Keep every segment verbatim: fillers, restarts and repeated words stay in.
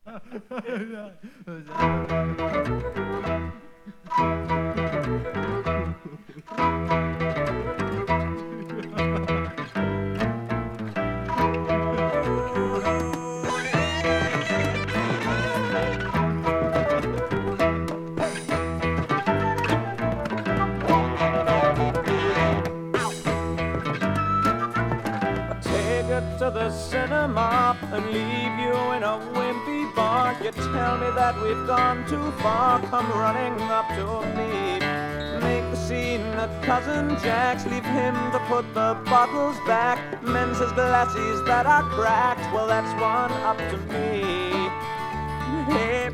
To the cinema and leave you in a wimpy bar. You tell me that we've gone too far. Come running up to me. Make the scene at Cousin Jack's. Leave him to put the bottles back. Mends his glasses that are cracked. Well, that's one up to me. Hey.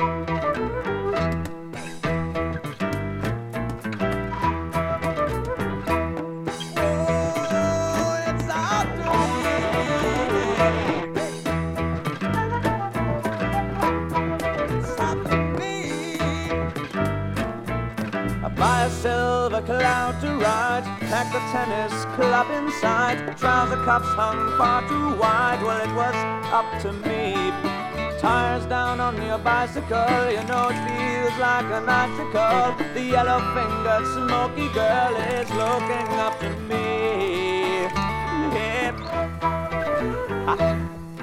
Buy a silver cloud to ride, pack the tennis club inside, trouser cuffs hung far too wide, well it was up to me. Tires down on your bicycle, you know it feels like an icicle. The yellow-fingered smoky girl is looking up to me. Yeah. Ah.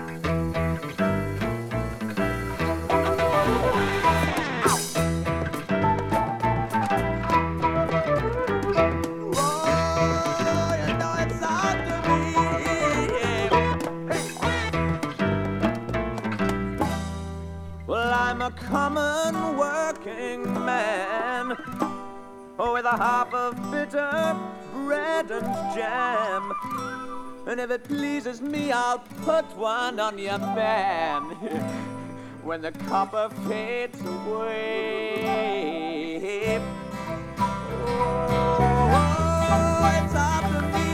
I'm a common working man with a half of bitter bread and jam. And if it pleases me, I'll put one on your man when the copper fades away. Oh, it's up to me.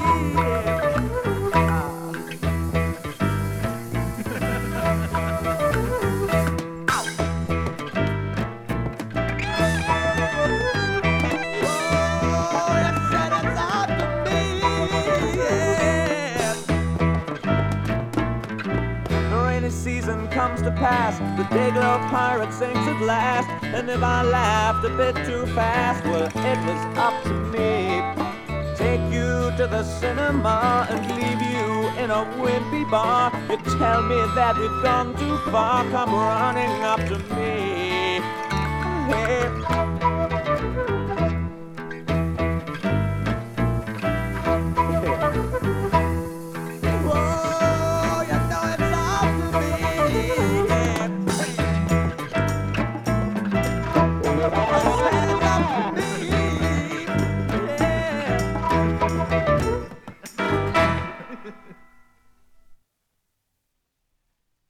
Season comes to pass, the Dayglow pirate sings at last. And if I laughed a bit too fast, well, it was up to me. Take you to the cinema and leave you in a wimpy bar. You tell me that we've gone too far, come running up to me. Hey. Yeah.